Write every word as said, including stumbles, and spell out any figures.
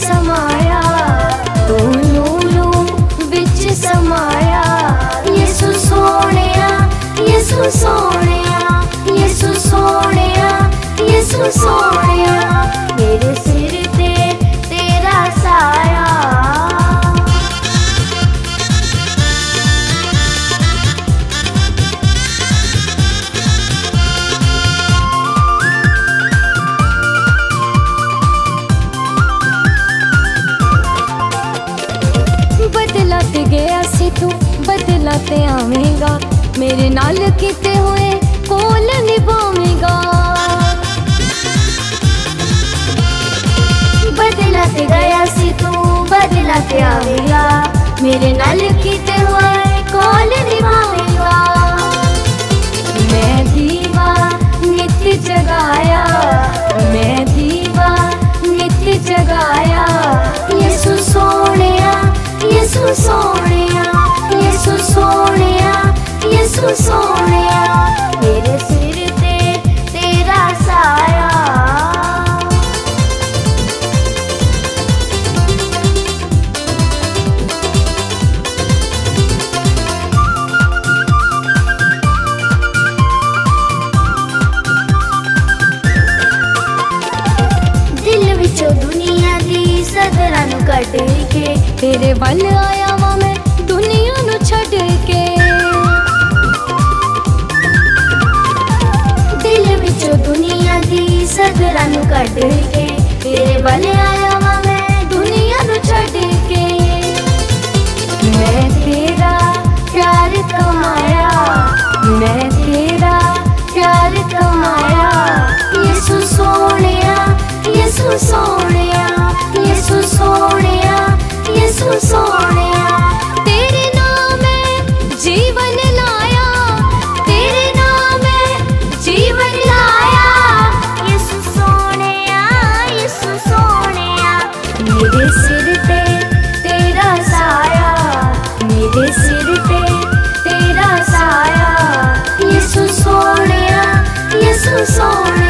समाया, तू लूलू विच समाया। यसु सोहणिया, यसु सोहणिया, यसु सोहणिया, यसु सोहणिया, मेरे सिर ते तेरा साया। बदलाते गया सी तू, बदलाते आवेगा, मेरे नाल किते हुए कोल निभावेगा। बदलाते गया सी तू, बदलाते आवेगा, मेरे नाल किते हुए कोल निभावेगा। मैं दीवा नित्य जगाया, मैं दीवा नित्य जगाया। यसु सोहणिया, यसु सोहणिया, यसु सोहणिया, यसु सोहणिया, मेरे सिर ते तेरा साया। दिल विचों दुनिया दी सदरां नूं कढ के, तेरे वल आया वां मैं दुनिया नूं छड्ड के। दिल विचों दुनिया दी सदरां नूं कढ के, तेरे वल आया वां मैं दुनिया नूं छड्ड के। मैं तेरा प्यार कमाया, मैं तेरा प्यार कमाया। यसु सोहणिया, यसु सोहणिया, यसु सोहणिया, यसु सोहणिया, तेरे नाम मैं जीवन लाया, तेरे नाम मैं जीवन लाया। यसु सोहणिया, यसु सोहणिया, मेरे सिर ते तेरा साया, मेरे सिर ते तेरा साया। यसु सोहणिया, यसु सोहणिया।